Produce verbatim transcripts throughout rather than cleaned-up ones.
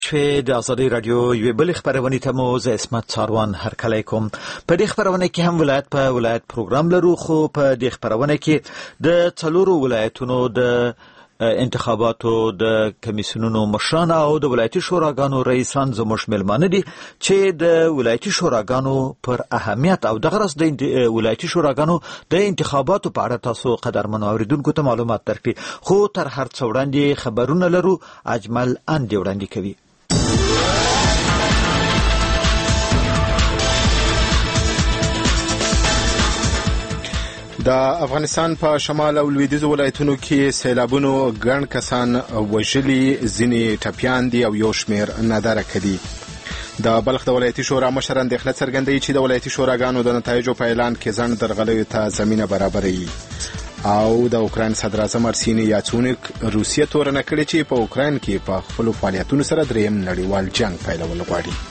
چې د ازادي رادیو یوې بلې خبرونې ته مو زه اسمت څاروان هرکلی کوم. په دې خبرونه کې هم ولایت په ولایت پروګرام لرو، خو په دې خبرونه کې د څلورو ولایتونو د انتخاباتو د کمیسیونونو مشران او د ولایتي شوراګانو رئیسان زموږ مېلمانه دي چې د ولایتي شوراګانو پر اهمیت او د غرض د ولایتي شوراګانو د انتخاباتو په اړه تاسو قدرمنو اوریدونکو ته معلومات درکړي. خو تر هر څه وړاندې خبرونه لرو. اجمل اندي وړاندې کوي. د افغانستان په شمال او لویدیځ ولایتونو کې سیلابونو ګڼ کسان وژلي، ځینې ټپیان دي او یو شمېر ناداره کړي. د بلخ د ولایتي شورا مشر اندېښنه څرګندوي چې د ولایتي شوراګانو د نتایجو په اعلان کې ځنډ درغلیو ته زمینه برابروي. او د اوکراین صدر اعظم ارسینی یاتسونیک روسیه تورنه کړې چې په اوکراین کې په خپلو فعالیتونو سره دریم نړیوال جنگ پیلول غواړي.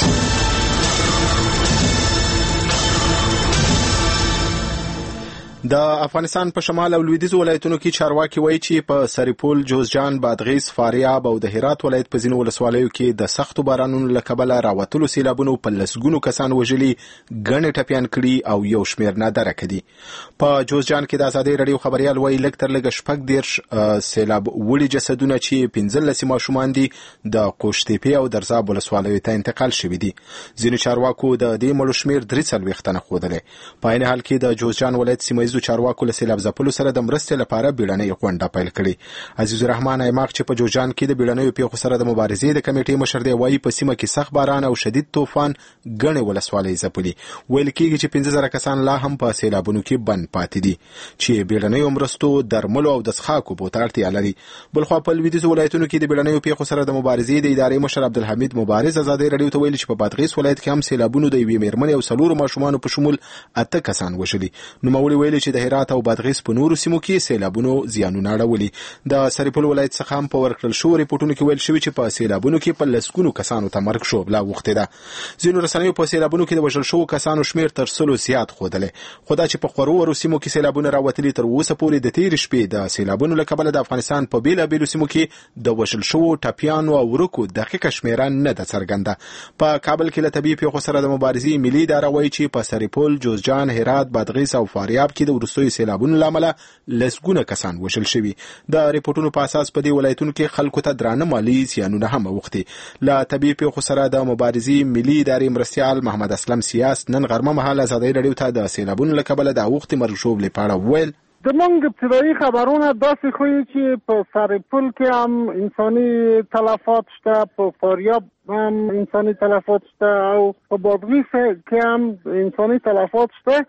د افغانستان په شمال او لویدیځ ولایتونو کې چارواکي وایي چې په سرپل، جوزجان، بادغیس، فاریاب او د هرات ولایت په ځینو ولسوالیو کې د سختو بارانونو له کبله راوتلو سیلابونو په لسګونو کسان وژلي، ګڼې ټپیان کړي او یو شمېر ناداره کړي. په جوزجان کې د ازادي رادیو خبریال وایي لږ تر لږه شپږ دېرش سیلاب وړي جسدونه چې پنځلس ماشومان دي د قوشتېپې او درزاب ولسوالیو ته انتقال شوي دي. ځینو چارواکو د دې مړو شمېر درې څلوېښت تنه ښودلی. په عین حال کې د جوزجان ولایت سیمه ییزو چارواکو له سیلاب ځپلو سره د مرستې لپاره بیړنۍ غونډه پیل کړې. عزیز الرحمن ایماق چې په جوزجان کې د بیړنیو پیښو سره د مبارزې د کمیټې مشر دی وایي په سیمه کې سخت باران او شدید طوفان ګڼې ولسوالۍ ځپلي. ویل کېږي چې پنځه زره کسان لا هم په سیلابونو کې بند پاتې دي چې بیړنیو مرستو، درملو او د څښاک اوبو ته اړتیا لري. بلخوا په لویدیځو ولایتونو کې د بیړنیو پیښو سره د مبارزې د ادارې مشر عبدالحمید مبارز ازادي رادیو ته ویلي چې په بادغیس ولایت کې هم سیلابونو د یوې مېرمنې او څلورو ماشومانو په شمول اته کسان وژلي. نوموړي ویلي چې د هرات او بادغیس په نورو سیمو کې سیلابونو زیانونه اړولي. د سرپل ولایت څخه هم په ورکړل شوو ریپورټونو کې ویل شوي چې په سیلابونو کې په لسګونو کسانو ته مرګ شوبله اوښتې ده. ځینو رسنیو په سیلابونو کې د وژل شوو کسانو شمېر تر سلو زیات ښودلی. خو دا چې په خورو ورو سیمو کې سیلابونه راوتلي، تر اوسه پورې د تېرې شپې د سیلابونو له کبله د افغانستان په بېلابېلو سیمو کې د وژل شوو ټپیانو او ورکو دقیقه شمېره نه ده څرګنده. په کابل کې له طبیعي پیښو سره د مبارزې ملي اداره وایي چې په سرپل، جوزجان، هرات، بادغیس او فاریاب کې د وروستیو سیلابونو له امله لسګونه کسان وژل شوي. د ریپورټونو په اساس په دې ولایتونو کې خلکو ته درانه مالي زیانونه هم اوښتي. له طبیعي پیښو سره د مبارزې ملي ادارې مرستیال محمد اسلم سیاس نن غرمه مهال ازادي رادیو ته د سیلابونو له کبله د اوښتې مرګ ژوبلې په اړه وویل. زمونږ ابتدایي خبرونه داسې ښیي چې په سرپل کې هم انساني تلفات شته، په فاریاب هم انساني تلفات شته او په بادغیس کې هم انساني تلفات شته.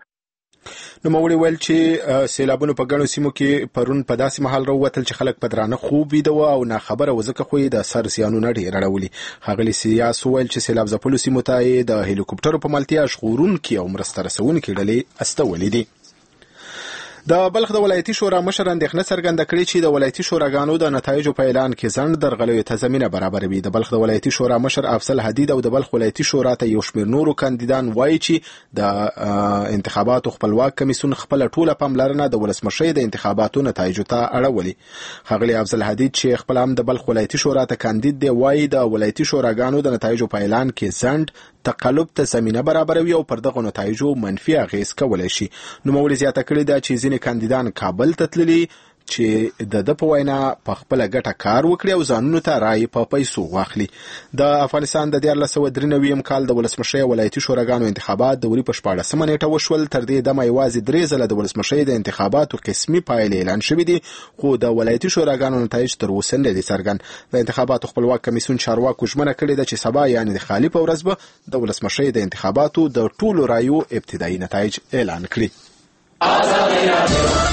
نوموړي ویل چې سیلابونو په ګڼو سیمو کې پرون په داسې مهال راووتل چې خلک په درانه خوب ویده وو او ناخبره وو، ځکه خو یې د سر زیانونه ډېر اړولي. ښاغلي سیاس وویل چې سیلاب ځپلو سیمو ته یې د هلیکوپټرو په ملتیا ژغورونکي او مرسته رسونکي ډلې استولې دي. د بلخ د ولایتي شورا مشر اندېښنه څرګنده کړې چې د ولایتي شوراګانو د نتایجو په اعلان کې ځنډ درغلیو ته زمینه برابروي. د بلخ د ولایتي شورا مشر افضل حدید او د بلخ ولایتي شورا ته یو شمېر نورو کاندیدان وایي چې د انتخاباتو خپلواک کمیسیون خپله ټوله پاملرنه د ولسمشۍ د انتخاباتو نتایجو ته اړولي. ښاغلي افضل حدید چې خپل هم د بلخ ولایتي شورا ته کاندید دی وایي د ولایتي شوراګانو د نتایجو په اعلان کې ځنډ تقلب ته زمینه برابروي او پر دغه نتایجو منفي اغېز کولی شي. نوموړي زیاته کړې ده چې ځینې کاندیدان کابل ته تللي چې د ده په وینا په خپله ګټه کار وکړي او ځانونو ته رایې په پیسو واخلي. د افغانستان د دیارلس سوه درې نوي کال د ولسمشۍ ولایتي شوراګانو انتخابات د وري په شپاړسمه نیټه وشول. تر دې دمه یوازې درې ځله د ولسمشۍ د انتخاباتو قسمي پایلې اعلان شوي دي، خو د ولایتي شوراګانو نتایج تر اوسه نه دي څرګند. د انتخاباتو خپلواک کمیسیون چارواکو ژمنه کړې ده چې سبا یعنې د خالي په ورځ به د ولسمشۍ د انتخاباتو د ټولو رایو ابتدایي نتایج اعلان کړي.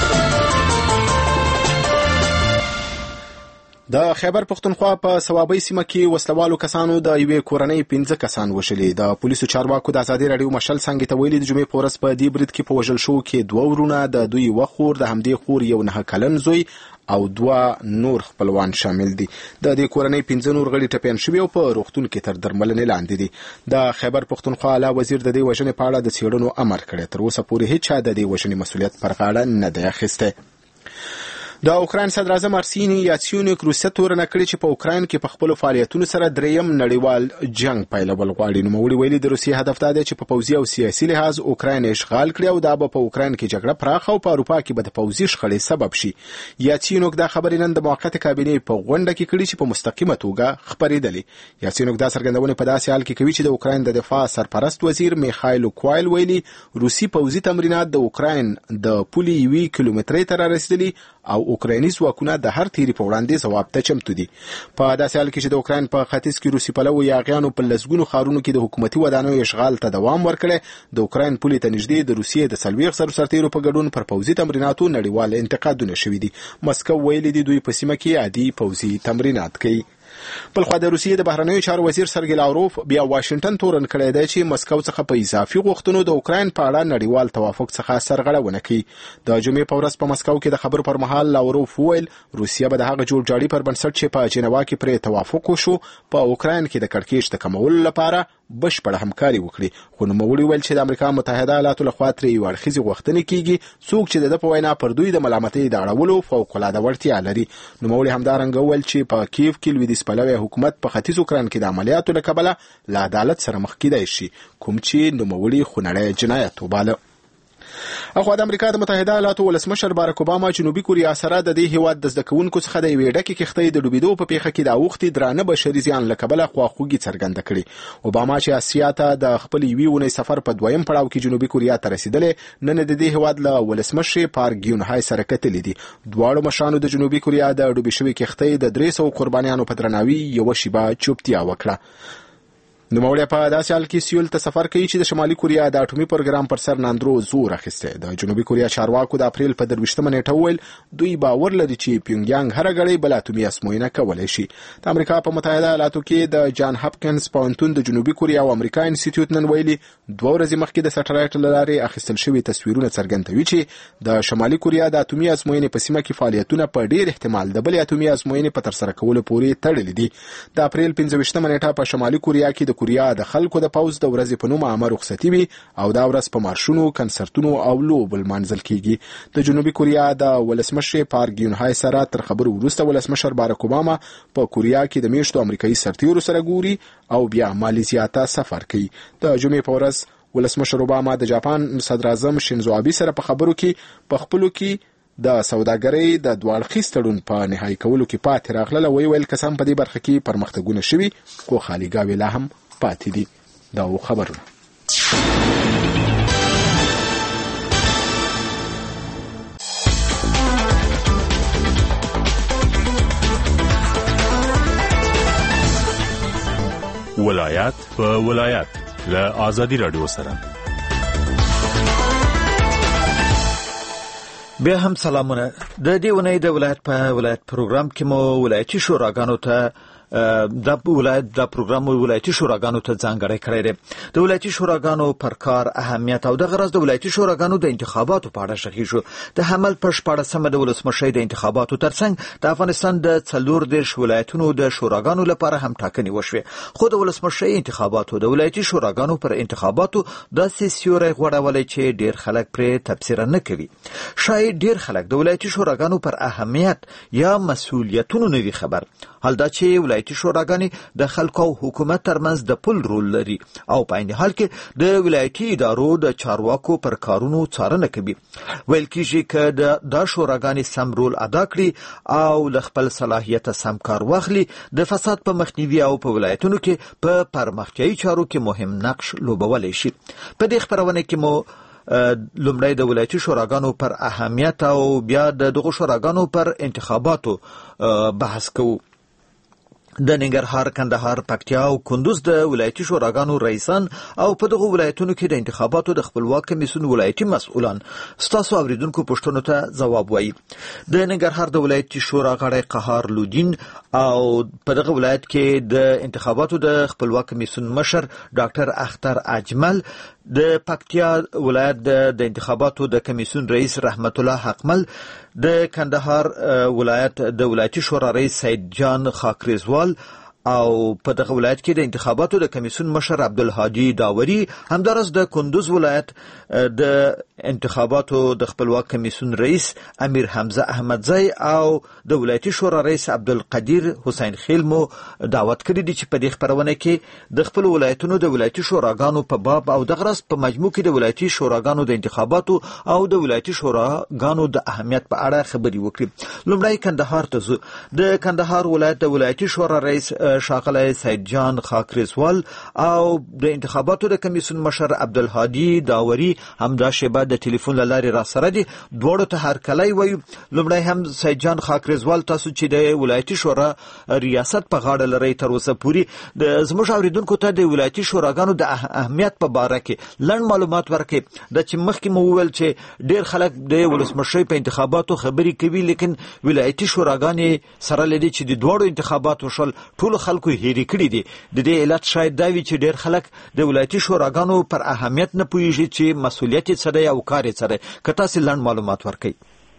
د خیبر پښتونخوا په صوابۍ سیمه کې وسلوالو کسانو د یوې کورنۍ پنځه کسان وژلي. د پولیسو چارواکو د ازادي رادیو مشل څنګه ته ویلي د جمعې په ورځ په دې برید کې په وژل شوو کې دوه ورونه، د دوی یوه خور، د همدې خور یو نهه کلن زوی او دوه نور خپلوان شامل دي. د دې کورنۍ پنځه نور غړي ټپیان شوي او په روغتون کې تر درملنې لاندې دي. د خیبر پښتونخوا اعلی وزیر د دې وژنې په اړه د څېړنو امر کړی. تر اوسه پورې هیڅ چا د دې وژنې مسؤلیت پر غاړه نه دی اخیستی. د اوکراین صدر اعظم ارسینی یاتسیونیک روسیه تورنه کړې چې په اوکراین کې په خپل فعالیتونو سره دریم نړیوال جنگ پیلول غواړي. نو موږ ویلي د روسیې هدف دا دی چې په پوځي او سیاسي لحاظ اوکراین اشغال کړي او دا به په اوکراین کې جګړه پراخه او په اروپا کې به د پوځي شخړې سبب شي. یاتسیونیک دا خبرې نن د موقته کابینې په غونډه کې کړې چې په مستقیمه توګه خبرېدلې. یاتسیونیک دا څرګندونه په داسې حال کې کوي چې د اوکراین د دفاع سرپرست وزیر میخایلو کوایل ویلي روسي پوځي تمرینات د اوکراین د پولي یوي کیلومترۍ ته رسیدلي او اوکرایني ځواکونه د هر تیری په وړاندې ځواب ته چمتو دي. په داسې حال کې چې د اوکراین په ختیځ کې روسي پلوي یاغیانو په لسګونو ښارونو کې د حکومتي ودانیو اشغال ته دوام ورکړی، د اوکراین پولي ته نږدې د روسیې د څلوېښت زرو سرتیرو په ګډون پر پوځي تمریناتو نړیوال انتقادونه شوي دي. مسکو ویلي دي دوی په سیمه کې عادي پوځي تمرینات کوي. بلخوا د روسیې د بهرنیو چارو وزیر سرګی لاوروف بیا واشنگټن تورن کړی دی چې مسکو څخه په اضافي غوښتنو د اوکراین په اړه نړیوال توافق څخه سرغړونه کوي. د جمعې په ورځ په مسکو کې د خبرو پر مهال لاوروف وویل روسیه به د هغه جوړجاړي پر بنسټ چې په جنیوا کې پرې توافق وشو په اوکراین کې د کړکېچ د کمولو لپاره بشپړه همکاري وکړي. خو نوموړي ویل چې د امریکا متحده ایالاتو لخوا ترې یو اړخیزې غوښتنې کیږي څوک چې د په وینا پر دوی د ملامتۍ د اړولو فوق العاده وړتیا لري. نوموړي همدارنګه ویل چې په کیف کې لویدیځ پلوی حکومت په ختیځ اوکراین کې د عملیاتو له کبله له عدالت سره مخ کېدای شي، کوم چې نوموړي خونړی جنایت وباله. اخو د امریکا د متحده ایالاتو ولسمشر باراک اوباما جنوبي کوریا سره د دې هیواد د زده کوونکو څخه د یوې ډکې کښتۍ د ډوبېدو په پیښه کې د اوښتې درانه بشري زیان له کبله خواخوږي څرګنده کړې. اوباما چې اسیا ته د خپل یوې اونۍ سفر په دویم پړاو کې جنوبي کوریا ته رسېدلی، نن د دې هیواد له ولسمشر پارک ګیون های سره کتلې دي. دواړو مشرانو د جنوبي کوریا د ډوبې شوې کښتۍ د درې سوو قربانیانو په درناوي یوه شیبه چوپتیا وکړه. نوموړی په داسې حال کې سیول ته سفر کوي چې د شمالي کوریا د اټومي پروګرام پر سر ناندرو زور اخیستی. د جنوبي کوریا چارواکو د اپریل په درویشتمه نیټه وویل دوی باور لري چې پیونګیانګ هره ګړۍ بل اټومي ازموینه کولی شي. د امریکا په متحده ایالاتو کې د جان هاپکنز پوهنتون د جنوبي کوریا او امریکا انسټیټیوټ نن ویلي دوه ورځې مخکې د سټلایټ له لارې اخیستل شوي تصویرونه څرګندوي چې د شمالي کوریا د اټومي ازموینې په سیمه کې فعالیتونه په ډېر احتمال د بلې اټومي ازموینې په ترسره کولو پورې تړلي دي. د اپریل پنځه ویشتمه نیټه په شمالي کوریا کې د کوریا د خلکو د پوز د ورځې په نوم عامه رخصتي وي او دا ورځ په مارشونو، کنسرتونو او لوبو لمانځل کیږي. د جنوبي کوریا د ولسمشر پارک ګیون های سره تر خبرو وروسته ولسمشر باراک اوباما په کوریا کې د میاشتو امریکایي سرتیرو سره ګوري او بیا مالیزیا ته سفر کوي. د جمعې په ورځ ولسمشر اوباما د جاپان صدر اعظم شینزو آبي سره په خبرو کې په خپلو کې د سوداګرۍ د دوه اړخیز تړون په نهایي کولو کې پاتې راغله. وی ویل کسان په دې برخه کې پرمختګونه شوي خو خالي ګاوې لا هم پاتې دي. دا خبرونه ولایت په ولایت له آزادی رادیو سره. بیا هم سلامونه. د دې ونې د ولایت په ولایت پروګرام کې مو ولایتي شوراګانو ته د ولایت د پروګرام ولایتي شوراګانو ته ځانګړی کړی دی. د ولایتي شوراګانو پر کار اهمیت او د غرض د ولایتي شوراګانو د انتخاباتو په اړه شخصي شو. د حمل پر شپاړسمه د ولسمشۍ د انتخاباتو ترڅنګ د افغانستان د څلور دېرش ولایتونو د شوراګانو لپاره هم ټاکنې وشوې. خو د ولسمشۍ انتخاباتو د ولایتي شوراګانو پر انتخاباتو داسې سیوری غوړولی چې ډېر خلک پرې تبصره نه کوي. شاید ډېر خلک د ولایتي شوراګانو پر اهمیت یا مسؤلیتونو نه وي خبر. حال دا چې ولایتي شوراګانې د خلکو او حکومت ترمنځ د پل رول لري او په عین حال کې د ولایتي ادارو د چارواکو پر کارونو څارنه کوي. ویل کېږي که د دا شوراګانې سم رول ادا کړي او له خپل صلاحیته سم کار واخلي د فساد په مخنیوي او په ولایتونو کې په پرمختیایي چارو کې مهم نقش لوبولی شي. په دې خپرونه کې مو لومړی د ولایتي شوراګانو پر اهمیت او بیا د دغو شوراګانو پر انتخاباتو بحث کوو. د ننګرهار، کندهار، پکتیا او کندوز د ولایتي شوراګانو رئیسان او په دغو ولایتونو کې د انتخاباتو د خپلواک کمیسیون ولایتي مسؤلان ستاسو اوریدونکو پوښتنو ته ځواب وایي. د ننګرهار د ولایتي شورا غړی قهار لودین او په دغه ولایت کې د انتخاباتو د خپلواک کمیسیون مشر ډاکټر اختر اجمل، د پکتیا ولایت د انتخاباتو د کمیسیون رئیس رحمت الله حقمل، د کندهار ولایت د ولایتي شورا رئیس سید جان خاکریزوال او په دغه ولایت کې د انتخاباتو د کمیسیون مشر عبدالهادي داوري همدارس د کندوز ولایت د انتخاباتو د خپلواک کمیسیون رئیس امیر حمزه احمدزی او د ولایتي شورا رئیس عبدالقدیر حسین خیل مو دعوت کړی دي چې په دې خبرونه کې د خپل ولایتونو د ولایتي شوراګانو په باب او د غرض په مجموع کې د ولایتي شوراګانو د انتخاباتو او د ولایتي شوراګانو د اهمیت په اړه خبري وکړي. لومړی کندهار ته ځو. د کندهار ولایت د ولایتي شورا رئیس ښاغلی سید جان خاکریزوال او د انتخاباتو د کمیسیون مشر عبدالهادي داوري همدا شیبه د ټلیفون له لارې را سره دي. دواړو ته هرکلی وایو. لومړی هم سید جان خاکریزوال، تاسو چې د ولایتي شورا ریاست په غاړه لرئ تر اوسه پورې د زموږ اوریدونکو ته د ولایتي شوراګانو د اهمیت په باره کې لنډ معلومات ورکړئ. د چې مخکې مو وویل چې ډېر خلک د ولسمشرۍ په انتخاباتو خبرې کوي، لیکن ولایتي شوراګانې سره لري چې د دواړو انتخاباتو شول ټولو خلکو هېرې کړي دي. د دې علت شاید دا وي چې ډېر خلک د ولایتي شوراګانو پر اهمیت نه پوهېږي چې مسؤلیت یې څه دی او کار یې څه دی. که تاسې لنډ معلومات ورکړئ.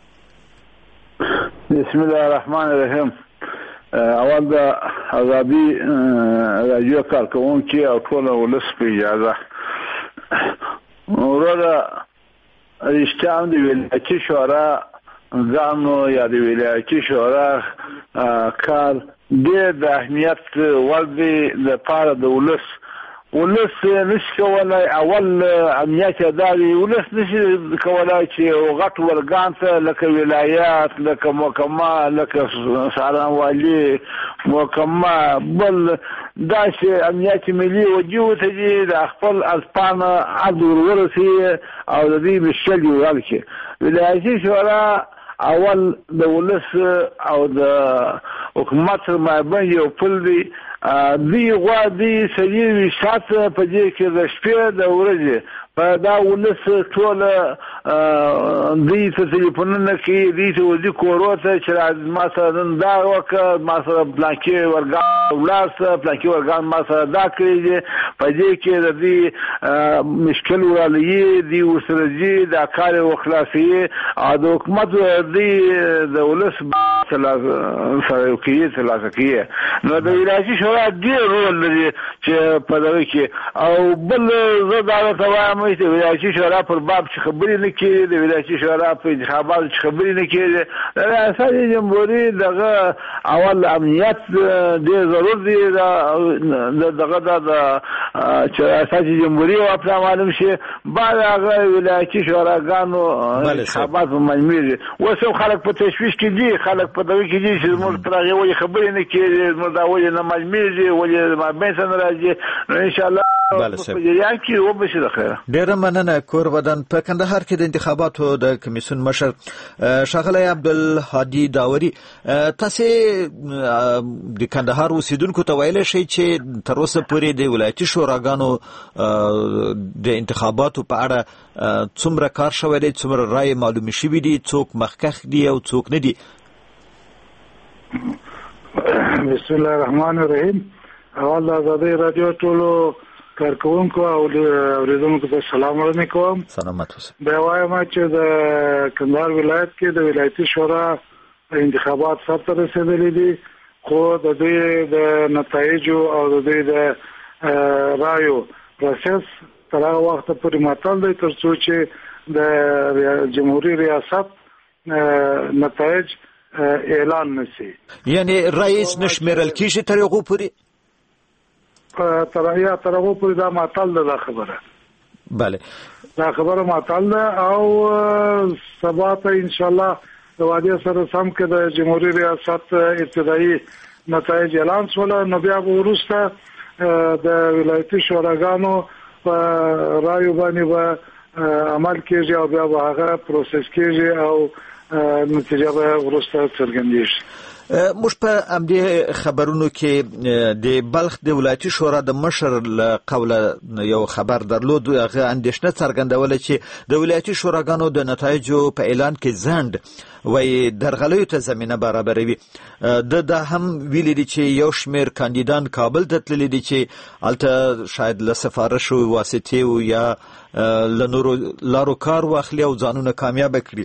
بسم الله الرحمن الرحیم. اول د ازادي راډیو کارکوونکي او ټول ولس په اجازه وروره رښتیا هم د ولایتي شورا ځانو یا د ولایتي شورا کار ډېر د اهمیت وړ دی لپاره د ولس ولس نشي کولای اول امنیت اداري ولس نشي کولای چې غټ ورګان ته لکه ولایات لکه محکمه لکه څارنوالي محکمه بل داسې امنیت ملي وجود ته د خپل اسپانه عبد ورورسي او د دې مشکل یو کې ولایتي شورا اول د ولس او د حکومت مابین یو پل دی. دی غوا دی سړي شاته په دې کې د شپې د ورځې په دا ولس ټول دی ته ټلیفونونه کوي، دی ته ودي کورو ته چې ما سره دا وکړه، ما سره بلانکي ورګان ولاسه بلانکي ورګان ما سره دا کړی. په دې کې د دې مشکل ولې دی وسره دي دا کار وخلاصي او د حکومت دی د ولس سره کوي څه کوي. نو د ولایتي شورا ډېر رول لري چې په دغه کې او بل زه دا ته وایم چې ولایتي شورا پر باب چې خبرې نه کوي، د ولایتي شورا په انتخاباتو چې خبرې نه کوي. د ریاست جمهوریت دغه اول امنیت ډېر ضرور دی دغه د چې ریاست جمهوریت او خپل معلوم شي بعد هغه ولایتي شوراګانو انتخابات مجموعي دي. وسو خلک په تشویش کې دي، خلک په دغه کې دي چې موږ تر هغه وایي خبرې نه کوي، موږ دا وایي نه مجموعي دي ولې ما بین سره راځي. ان شاء الله په جریان کې وبشي د خیره. ډیره مننه. کور ودان په کندهار کې د انتخاباتو د کمیسیون مشر ښاغلی عبدالهادي داوري، تاسو د کندهار اوسیدونکو ته ویلی شئ چې تر اوسه پورې د ولایتي شوراګانو د انتخاباتو په اړه څومره کار شوی دی، څومره رایې معلومې شوي دي، څوک مخکښ دي او څوک نه دي؟ بسم الله الرحمن الرحیم. اول د ازادي راډیو ټولو کارکوونکو او اوریدونکو ته سلام علیکم. سلامت اوسئ. دا وایم چې د کندهار ولایت کې د ولایتي شورا انتخابات سرته رسیدلي دي، خو د دوی د نتایجو او د دوی د رایو پروسس تر هغه وخت پورې معطل دی تر څو چې د جمهوریت ریاست نتایج اعلان نشي. یعنی رئیس نشمیرل کیږي تر هغه پورې تر یا تر هغه پورې دا معطل ده خبره. بله دا خبره معطل ده او سبا ته ان شاء الله د وادي سره سم کې د جمهوریت ریاست ابتدایي نتایج اعلان شول. نو بیا وروسته د ولایتي شوراګانو په رایو باندې به عمل کېږي او بیا به هغه پروسس کېږي او نتیجه به وروسته څرګندېږي. موږ په همدې خبرونو کې د بلخ د ولایتي شورا د مشر له قوله یو خبر درلود، هغه اندېښنه څرګندوله چې د ولایتي شوراګانو د نتایجو په اعلان کې ځنډ وایي درغلیو ته زمینه برابروي. د دا هم ویلي دي چې یو شمېر کاندیدان کابل ته تللي دي چې هلته شاید له سفارشو واسطې یا له نورو لارو کار واخلي او ځانونه کامیابه کړي.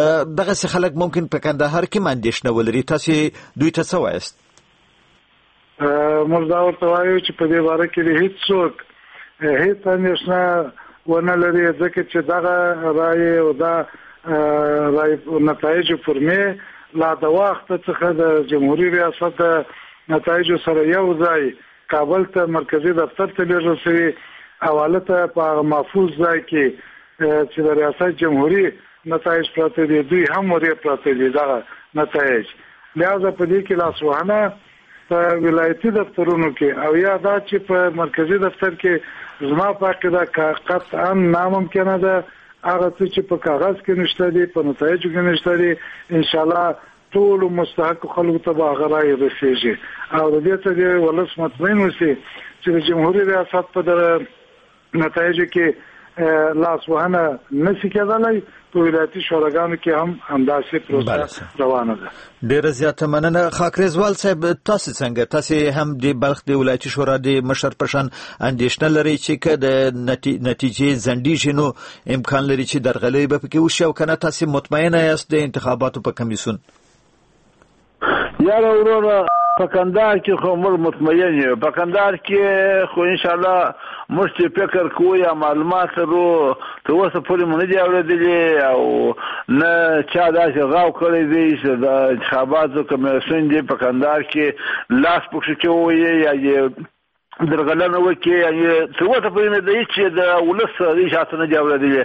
دغسې خلک ممکن په کندهار کې هم اندېښنه ولري. تاسې دوی ته څه وایاست؟ موږ دا ورته وایو چې په دې باره کې هیڅ څوک هیڅ اندېښنه ونه لري ځکه چې دغه رایې او دا رایې نتایج فرمې لا د وخت څخه د جمهوریت ریاست د نتایج سره یو ځای کابل ته مرکزی دفتر ته لیږل شوي حواله ته په محفوظ ځای کې چې د ریاست جمهوریت نتایج پراته دي دوی هم ورې پراته دي دغه نتایج لہذا په دې کې لاسوهنه په ولایتي دفترونو کې او یا دا چې په مرکزی دفتر کې زما په عقیده قطعا ناممکنه ده هغه څه چې په کاغذ کې نشته دي په نتایجو کې نشته دي ان شاء الله ټول مستحق خلکو ته به هغه رایې رسیږي او د دې څخه ولس مطمئن اوسي چې د جمهوریت ریاست په نتایجو کې لاسوهنه نشي کېدلی په ولایتي شوراګانو کې هم همداسې پروسه روانه ده. ډیره زیاته مننه خاکریزوال صاحب. تاسو څنګه تاسو هم د بلخ د ولایتي شورا د مشر پرشن اندېښنه لري چې کله نتیجې ځنډیږي نو امکان لري چې درغلۍ به پکې وشي او کنه تاسو مطمئنه یاست د انتخاباتو په کمیسیون؟ یاره وروره په کندهار کې خو موږ مطمئن یو په کندهار کې خو ان شاء الله موږ چې فکر کوو یا معلومات لرو تر اوسه پورې مونږ نه دي اورېدلي او نه چا داسې غاو کړی دی چې د انتخاباتو کمیسیون دی په کندهار کې لاس پکښې کوي یا یې درغلنه وکړي یعنې تر اوسه پورې مې د هېڅ د ولس اشاعت نه دي اورېدلي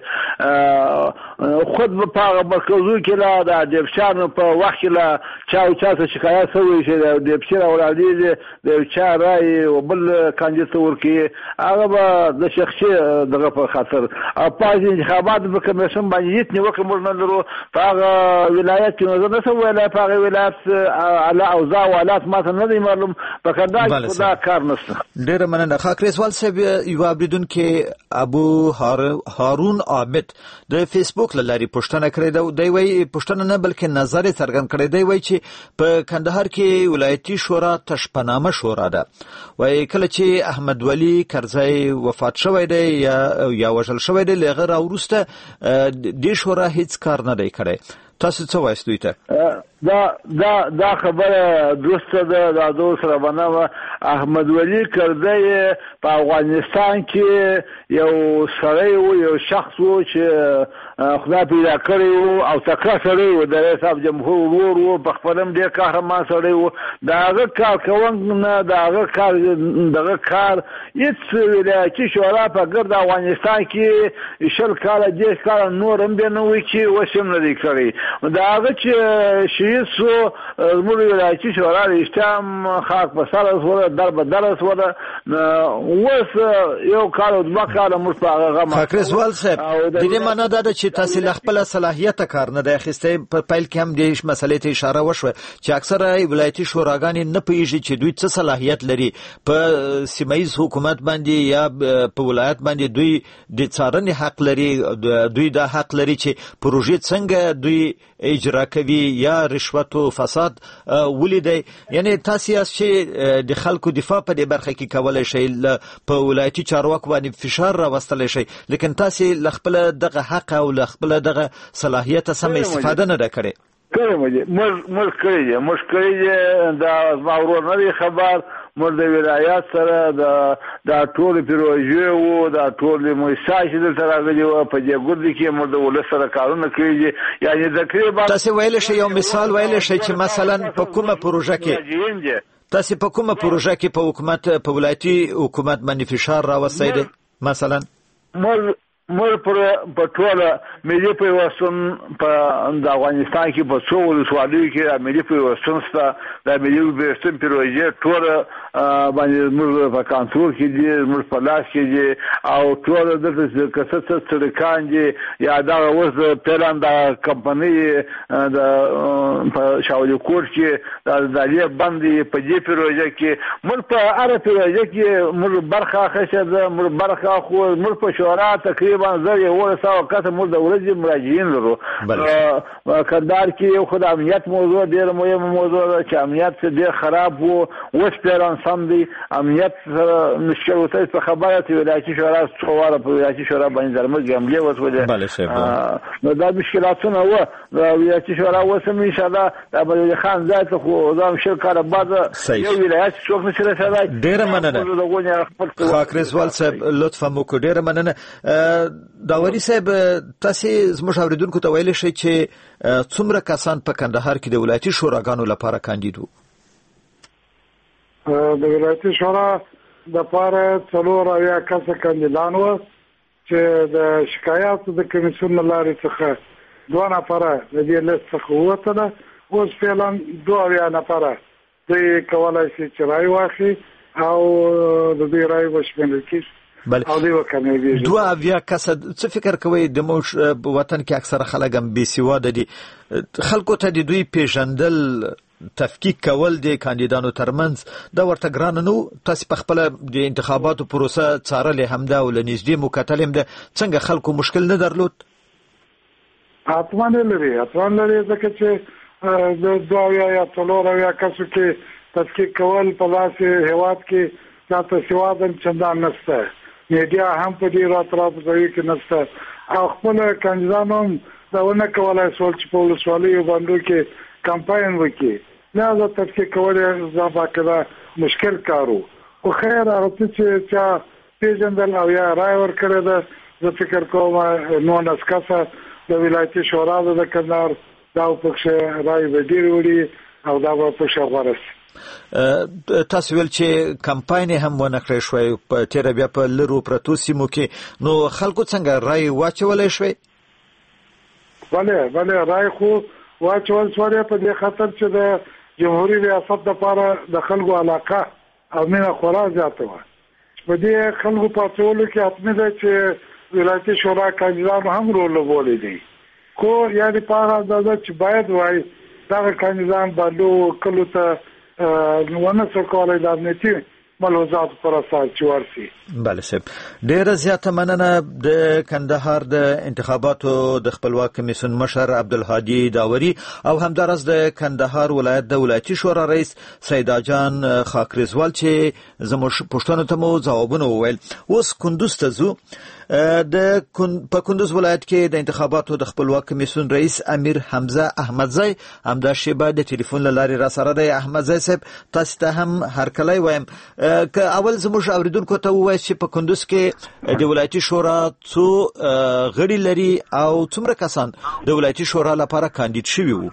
خود به په هغه مرکزو کې لا د ډیپشانو په وخت کې لا چا او چا ته شکایت شوی چې د ډیپشي راوړاندې دي د یو چا رایې او بل کاندید ته ورکړي هغه به د شخصي دغه په خاطر او پاس انتخاباتو په کمیسیون باندې هېڅ نیوکه موږ نه لرو په هغه ولایت کې نو زه نشم ویلی په هغه ولایت اوضاع او حالات ماته نه دی معلوم په کندهار کې خو دا کار نشته. ډیره مننه خاکریزوال صاحب. یو اوریدونکی ابو هارون عابد د فیسبوک لاري پوښتنه کړې ده. دی وایي پوښتنه نه بلکې نظر څرګند کړی دی. وایي چې په کندهار کې ولایتي شورا تشپنامه شورا ده. وایي کله چې احمد ولی کرزی وفات شوی دی یا یا وژل شوی دی لغه راوروسته د شورا هیڅ کار نه دی کړی. تاسو څه وایئ دوی ته؟ دا دا دا خبره درسته ده. دا دوه سره بنامه احمد ولی کرزی په افغانستان کې یو سړی و یو شخص و چې خدای پیدا کړی و او تکړه سړی و د رئیس جمهور ورور و په خپل هم ډېر قهرمان سړی و. د هغه کار کوونکو د هغه کار دغه کار هېڅ ولایتي شورا په ګرد افغانستان کې شل کاله دېرش کاله نور هم بیا نه وي چې اوس هم نه دی کړی. د هغه چې شهید سو زموږ ولایتي شورا رښتیا هم خاک په سر شوله در په در شوله اوس یو کال او دوه کاله موږ په هغه غم. خاکریزوال صاحب د دې معنا دا ده چې تاسو له خپل صلاحیت کار نه دی اخیستی. په پیل کې هم د مسلې ته اشاره وشوه چې اکثره ولایتي شوراګانې نه پوهېږي چې دوی څه صلاحیت لري په سیمهیز حکومت باندې یا په ولایت باندې دوی د څارنې حق لري. دوی دا حق لري چې پروژې څنګه دوی اجرا کوي یا رشوت او فساد ولیدي. یعنی تاسو چې د خلکو دفاع په دې برخه کې کولای شئ په ولایتي چارواکو باندې فشار راوستلی شئ لیکن تاسو خپل دغه حق او خپل دغه صلاحیت سم استفاده نه کړئ. کړی مې موږ موږ کړی موږ کړی دا زما ورور نه دی خبر. موږ د ولایت سره د د ټول پروژې وو د ټول موسسات دلته راغلي وو په دې ګرد کې موږ د ولس سره کارونه کړي. یعنی تقریبا تاسو ویل شئ یو مثال ویل شئ چې مثلا په کومه پروژه کې تاسو په کومه پروژه کې په حکومت په ولایتي حکومت باندې فشار راوستئ دی مثلا؟ موږ موږ په ټوله ملي پیوستون په د افغانستان کې په څو ولسوالیو کې ملي پیوستون شته. د ملي پیوستون پروژې ټوله باندې موږ په کنټرول کې دي موږ په لاس کې دي او ټوله دلته که څه څه سړکان دي یا دا اوس د پلان د کمپنۍ د په شاولي کوټ کې د دالیا باندې په دې پروژه کې موږ په هره پروژه کې موږ برخه اخیستې ده. موږ برخه خو موږ په شورا تقریبا تقریبا زر یو ساو کسه مو د ورځې مراجعین لرو کندهار کې یو خدای امنیت موضوع ډیر مهمه موضوع ده چې امنیت ډیر خراب وو اوس پیران سم دی امنیت مشکل وته په خبره ته ولایتي شورا څواره په ولایتي شورا باندې درمل ګملې وسوله نو دا مشکلاتونه و ولایتي شورا وسم ان شاء الله د بل خان ذات خو ځم شرکت بعد یو ولایت څوک نشي رسېدای ډیر مننه خاکریزوال صاحب لطفا مو کو ډیر مننه داوري صاحب تاسو زموږ اوریدونکو ته ویل شي چې څومره کسان په کندهار کې د ولایتي شوراګانو لپاره کاندیدو د ولایتي شورا د لپاره څلور یا کسه کاندیدان و چې د شکایاتو د کمیسیون لارې څخه دوه نفره د دې لیست څخه وته اوس فعلا دوه یا نفره د کولای شي چې راي واخلي او د دې راي وشمنل کیږي او دی وکړي دوه اویا کسه څه فکر کوي د موش وطن کې اکثره خلک هم بي سواده دي خلکو ته د دوی پیژندل تفکیک کول د کاندیدانو ترمنځ دا ورته ګران نو تاسو په خپل د انتخاباتو پروسه څارلې همدا ول نږدې مکتلم ده څنګه خلکو مشکل نه درلود اتمنه لري اتمنه لري ځکه چې د دوه یا څلور یا کسو کې تفکیک کول په لاسه هواد کې تاسو سوادن چندان نشته میډیا هم په دې راتراپ ځای کې نشته او خپل کاندیدانو دا ونه کولای سول چې په ولسوالۍ باندې کې کمپاین وکړي نه دا تفکیک کول ځکه کله مشکل کارو خو خیر هغه چې چې پیژندل او یا رای ورکړه دا زه فکر کوم نو نسکاسه د ولایتي شورا د کندهار دا په څه رای ودی وړي او دا په څه غوړس تاسو ول چې کمپاین هم ونه کړی شوی په تیر بیا په لرو پرتو سیمو کې نو خلکو څنګه رای واچولای شوی بله بله رای خو واچول شوی په دې خاطر چې د جمهوریت ریاست لپاره د خلکو علاقه او مینه خورا زیاته و په دې خلکو په ټولو کې حتمي ده چې ولایتي شورا کاندیدان هم رول لوبولی دي کو یعنی په دا چې باید وای دا کاندیدان باندې کلو ته ونه څه کولای د امنیتي ملوزات پر اساس چورسي بله سب ډیره زیاته مننه د کندهار د انتخاباتو د خپلواک کمیسیون مشر عبدالهادي داوري او همدارس د کندهار ولایت د ولایتي شورا رئیس سیدا جان خاکریزوال چې زموږ پښتنو ته مو ځوابونه وویل اوس کندوز ته ځو د په کندوز ولایت کې د انتخاباتو د خپلواک کمیسیون رئیس امیر حمزه احمدزی همدا شیبه د ټلیفون لارې را سره د احمدزی صاحب تاسو ته هم هر کله وایم که اول زموږ اوریدونکو ته وایي چې په کندوز کې د ولایتي شورا څو غړي لري او څومره کسان د ولایتي شورا لپاره کاندید شوي وو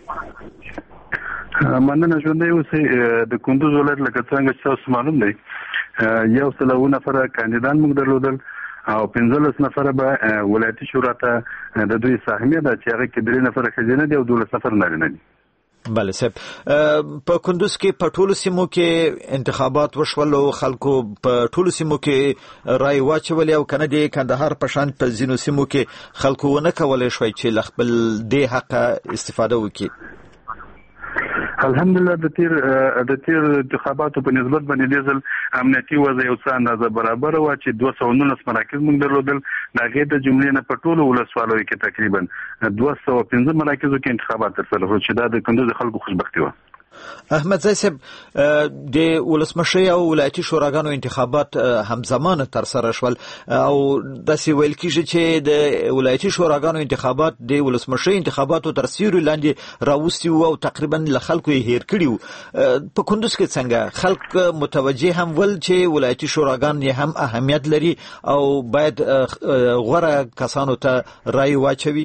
مننه ژوندی اوسئ د کندوز ولایت لکه څنګه چې تاسو معلوم دی یو سل او نفره کاندیدان موږ درلودل او پنځلس نفره به ولایتي شورا ته د دوی سهمیه ده چې هغه کې درې نفره ښځینه دي او دولس نفره نارینه دي بله صاحب په کندوز کې په ټولو سیمو کې انتخابات وشول او خلکو په ټولو سیمو کې رای واچولې او کنه د کندهار په شان په ځینو سیمو کې خلکو ونه کولای شوی چې خپل د حق استفاده وکړي الحمدلله د تیر د تیر انتخاباتو په نسبت باندې د ځل امنیتي وضع یو څه اندازه برابر و چې دوه سوه نولس مراکز موږ درلودل د هغې د جملې نه په ټولو ولسوالیو کې تقریبا دوه سوه پنځه مراکزو کې انتخابات ترسره شول چې دا د کندوز خلکو خوشبختي وه احمدزی صاحب د ولسمشر او ولایتي شوراګانو انتخابات همزمان تر سره شول او داسې ویل کیږي چې د ولایتي شوراګانو انتخابات د ولسمشر انتخاباتو تر سیوري لاندې راوستي او تقریبا له خلکو یې هیر کړي په کندوز کې څنګه خلک متوجه هم ول چې ولایتي شوراګان یې هم اهمیت لري او باید غوره کسانو ته رای واچوي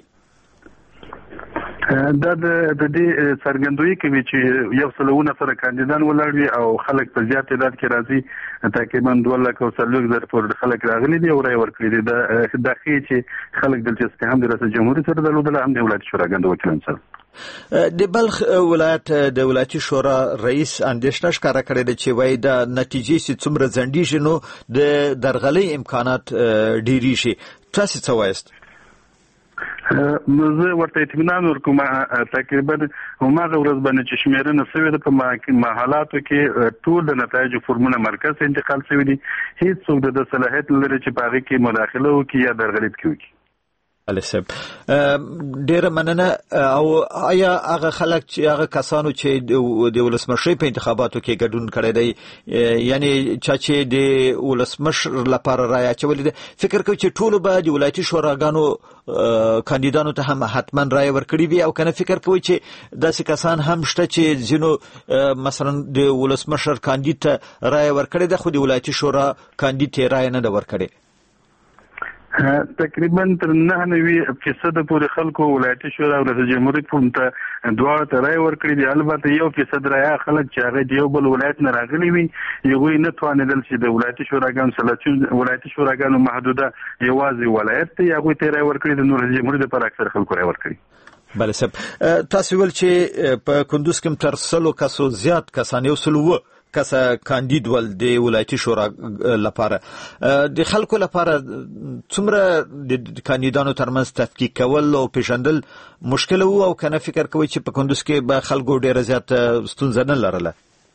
دا د دې څرګندوي کوي چې یو سل او نفره کاندیدان ولاړ او خلک په زیات تعداد کې راځي تقریبا دوه لک او څلور زره پورې خلک راغلي دي او رای ورکړي دي دا د خې چې خلک دلچسپي هم د رئیس جمهور سره درلودل هم د ولایت شوراګانو وکیلان سره د بلخ ولایت د ولایتي شورا رئیس اندیشنه ښکاره کړې ده چې وایي د نتیجې چې څومره ځنډیږي نو د درغلۍ امکانات ډیریږي تاسو څه وایست زه ورته اطمینان ورکوم تقریبا هماغه ورځ باندې چې شمیرنه شوې ده په محلاتو کې ټول د نتایجو فورمونه مرکز ته انتقال شوي دي. هیڅ څوک د صلاحیت لري چې په هغه کې مداخله وکړي یا درغلط کړي. السب ډیره مننه. او آیا هغه خلک چې هغه کسانو چې د ولسمشر په انتخاباتو کې ګډون کړی دی یعنی چې د ولسمشر لپاره رای اچولې ده فکر کوي چې ټول به د ولایتي شوراګانو کاندیدانو ته هم حتما رای ورکړي وي او کنه فکر کوي چې داسې کسان هم شته چې ځینو مثلا د ولسمشر کاندید ته رای ورکړي ده خو د ولایتي شورا کاندید ته رای نه ده ورکړي؟ تقریبا تر نه نوي فیصد پورې خلکو ولایتي شورا او رئیس جمهوریت په ته دواړه ته رای ورکړي دي. البته یو فیصد رای خلک چې هغه د یو بل ولایت نه راغلي وي یوه نه توانېدل چې د ولایتي شوراګانو سلطنت ولایتي شوراګانو محدوده یوازې ولایت ته هغه ته رای ورکړي د رئیس جمهوریت لپاره اکثر خلکو رای ورکړي. بله صاحب تاسو ول چې په کندوز کې تر سلو کسو زیات کسان یو سلو کسه کاندید ول د ولایتي شورا لپاره د خلکو لپاره څومره د کاندیدانو ترمنځ تفکیک کول او پیژندل مشکل وو او کنه فکر کوي چې په کندوز کې به خلکو ډیره زیات ستونزه نه لرله؟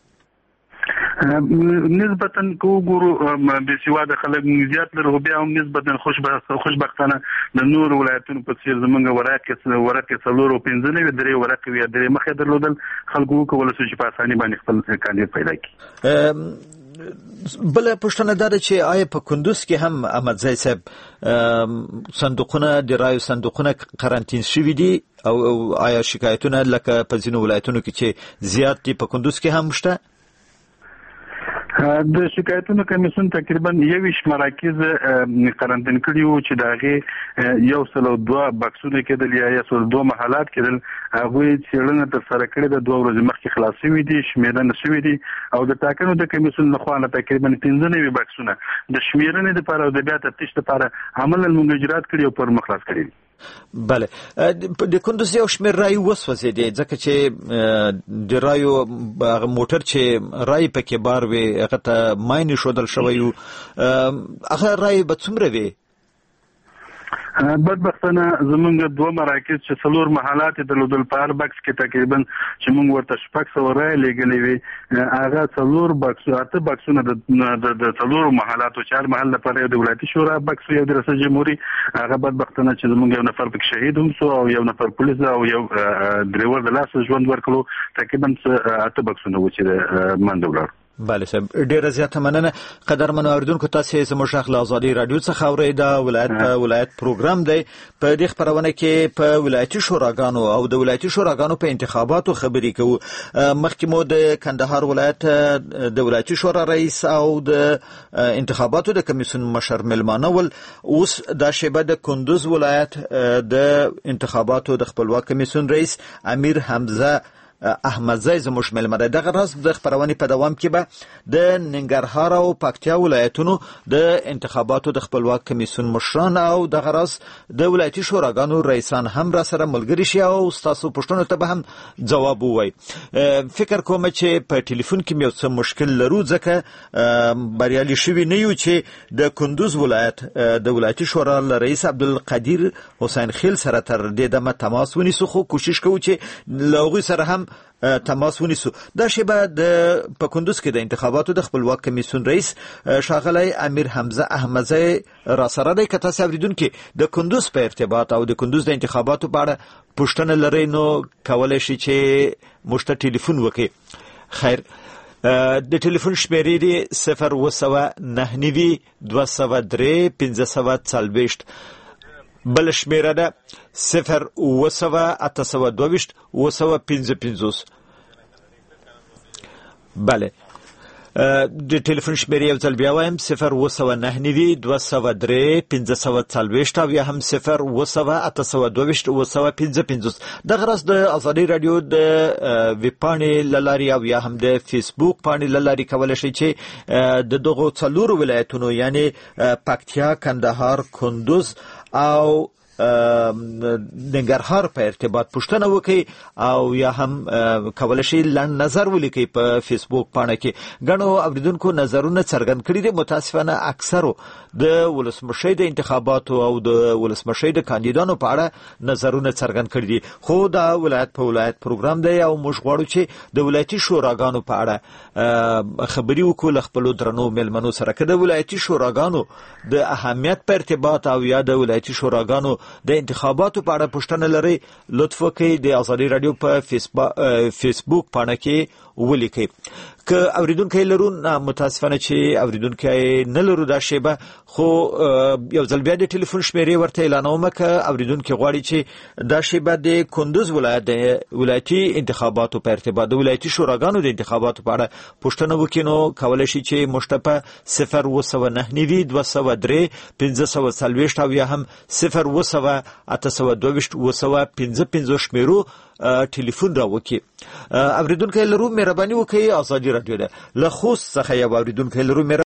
نسبتا کو ګورو به سیواده خلک زیات لري بیا هم نسبتا خوشبختانه د نور ولایتونو په څیر زمونږ ورکه ورکه څلور او پنځه نه درې ورکه وی درې مخه درلودل خلکو کولای شي په اساني باندې خپل کاندید پیدا کړي. بل پښتنه دا چې آیا په کندوز کې هم احمدزی صاحب صندوقونه د رایو صندوقونه قرنطین شوي دي او آیا شکایتونه لکه په ځینو ولایتونو کې چې زیات دي په کندوز کې هم شته؟ د شکایتونو کمیسیون تقریبا یویش مراکز قرنطین کړي وو چې داغه یو سل او دوه بکسونه کېدل یا یو سل دوه محلات کېدل هغه څېړنه تر سره کړې د دوه ورځې مخکې خلاص شوي دي شمیرنه شوي دي او د ټاکنو د کمیسیون لخوا تقریبا پنځه نوي بکسونه د شمیرنې لپاره او د بیا تفتیش لپاره عملاً موږ اجرات کړي او پر مخلاص کړي. بله د کندوز یو شمیر رای وسوځېدی ځکه چې د رایو موټر چې رای پکې بار وي هغه ته ماین ښودل شوی و هغه رای به څومره وي؟ بدبختانه زمونږ دوه مراکز چې څلور محلات درلودل په هر بکس کې تقریبا چې موږ ورته شپږ سوه رای لېږلې وي هغه څلور بکس اته بکسونه د څلورو محلاتو چې هر محل لپاره یو د ولایتي شورا بکس یو د رئیس جمهوري هغه بدبختانه چې زمونږ یو نفر پکې شهید هم شو او یو نفر پولیس او یو ډریور د لاسه ژوند ورکړو تقریبا اته بکسونه و چې منډه ولاړ. بله صاحب ډیره زیاته مننه. قدرمنو اوریدونکو تاسو زموږ غږ له ازادي رادیو څخه اورئ دا ولایت په ولایت پروګرام دی. په دې خبرونه کې په ولایتي شوراګانو او د ولایتي شوراګانو په انتخاباتو خبرې کوو. مخکې مو د کندهار ولایت د ولایتي شورا رئیس او د انتخاباتو د کمیسیون مشر ملمانه ول اوس دا شیبه د کندوز ولایت د انتخاباتو د خپلواک کمیسیون رئیس امیر حمزه احمدزی زموږ ملمره. دغه راز د خبرونې په دوام کې به د ننګرهار او پکتیا ولایتونو د انتخاباتو د خپلواک کمیسیون مشران او دغه راز د ولایتي شوراګانو رئیسان هم را سره ملګري شي او ستاسو پوښتنو ته به هم جواب ووایي. فکر کوم چې په ټلیفون کې یو څه مشکل لرو ځکه بریالي شوي نه یو چې د کندوز ولایت د ولایتي شورا رئیس عبدالقدیر حسین خیل سره تر دې دمه تماس ونیسو خو کوشش کوو چې له هغوی سره هم تماس ونیسو. دا شیبه د په کندوز کې د انتخاباتو د خپلواک کمیسیون رئیس ښاغلی امیر حمزه احمدزی را سره دی. که تاسو اوریدونکي د کندوز په ارتباط او د کندوز د انتخاباتو په اړه پوښتنه لرئ نو کولی شئ چې موږ ته ټلیفون وکړئ. خیر د ټلیفون شمیرې دي صفر اوه سوه نهه نوي دوه سوه درې پنځه سوه څلوېښت. بل شمیره ده صفر اوه سوه اته سوه دوه ویشت اوه سوه پنځه پنځوس. بله د ټلیفون شمیرې یو ځل بیا وایم صفر اوه سوه نهه نوي دوه سوه درې پنځه سوه څلوېښت او یا هم صفر اوه سوه اته سوه دوه ویشت اوه سوه پنځه پنځوس. دغه راز د ازادي راډیو د ویب پاڼې له لارې او یا هم د فیسبوک پاڼې له لارې کولی شئ چې د دغو څلورو ولایتونو یعنې پکتیا، کندهار، کندوز او ننګرهار په ارتباط پوښتنه وکړي او یا هم کولای شي لنډ نظر ولیکي په فیسبوک باندې کې. غنو اوریدونکو نظرونه څرګند کړي دي. متاسفانه اکثرو د ولسمشر د انتخاباتو او د ولسمشر د کاندیدانو په اړه نظرونه څرګند کړي دي. خو دا ولایت په ولایت پروګرام دی او موږ غواړو چې د ولایتي شوراګانو په اړه خبري وکړو خپل درنو ملمنو سره. کله ولایتي شوراګانو د اهمیت په ارتباط او یا د ولایتي شوراګانو د انتخاباتو په اړه پوښتنه لري، لطف وکړئ د ازادي رادیو په فیسبوک باندې کې ولیکئ. که اوریدونکو لرو متاسفانه چې اوریدونکو نه لرو دا شیبه، خو یو ځل بیا د ټلیفون شمیرې ورته اعلانوم که اوریدونکو غواړي چې دا شیبه د کندوز ولایت د ولایتي انتخاباتو په ارتباط د ولایتي شوراګانو د انتخاباتو په اړه پوښتنه وکړي نو کولای شي چې مشتپه صفر اوه سوه نهه نوي دوه سوه درې پنځه سوه څلوېښت او یا هم صفر اوه سوه اته سوه دوه ویشت اوه سوه پنځه پنځوس شمیرو ټلیفون را وکړي. اوریدونکو لرو مهرباني وکړئ ازادي رادیو ده له خوست څخه یو اوریدونکو لرو